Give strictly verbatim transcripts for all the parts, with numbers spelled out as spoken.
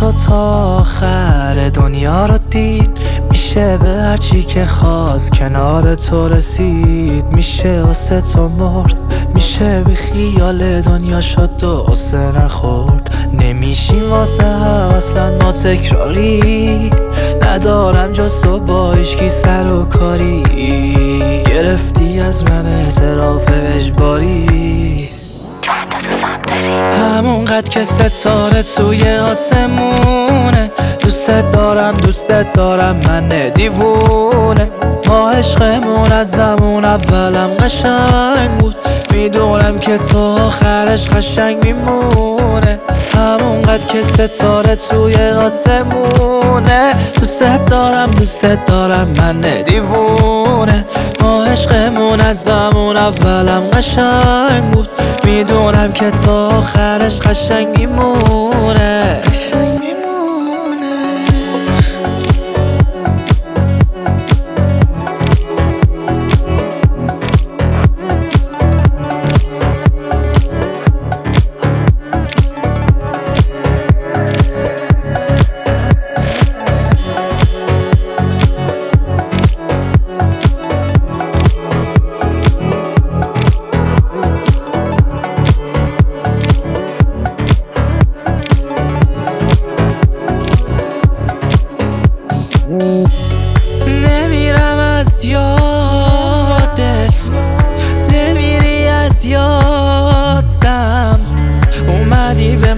تو تا آخر دنیا رو دید، میشه به هرچی که خواست کنار تو رسید. میشه واسه تو مرد، میشه بی خیال دنیا شد و قصه نخورد. نمیشیم واسه هم اصلا ما تکراری، ندارم جز تو با هیچکی سر و کاری. گرفتی از من اعتراف اجباری، همونقدر که ستاره توی آسمونه. دوست دارم دوست دارم من دیوونه. ما عشقمون از زمان اولم قشنگ بود، میدونم که تو آخرش قشنگ میمونه. همونقدر که ستاره توی آسمونه. دوست دارم دوست دارم من دیوونه. ما عشقمون از زمان اولم قشنگ بود، میدونم که تو آخرش قشنگ میمونه. نمیرم از یادت، نمیری از یادم. اومدی به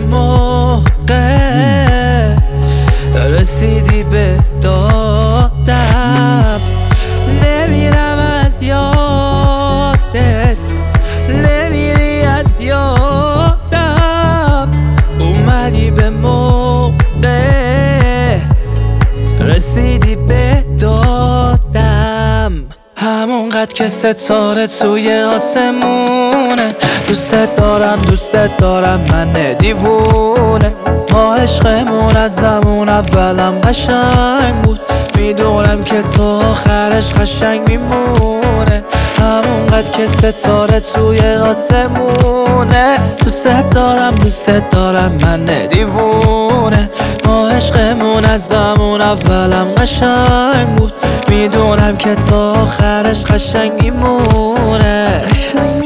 موقع، رسیدی به دادم. نمیرم از یادت، نمیری از یادم. اومدی به موقع، رسیدی به دادم. همونقدر که ستاره توی آسمونه. دوست دارم دوست دارم من دیوونه. ما عشقمون از زمان اولم قشنگ بود، میدونم که تو آخرش قشنگ میمونه. همونقدر که ستاره توی آسمونه. دوست دارم دوست دارم من دیوونه. ما عشقمون از زمان اولم قشنگ بود، میدونم که تو آخرش قشنگ میمونه.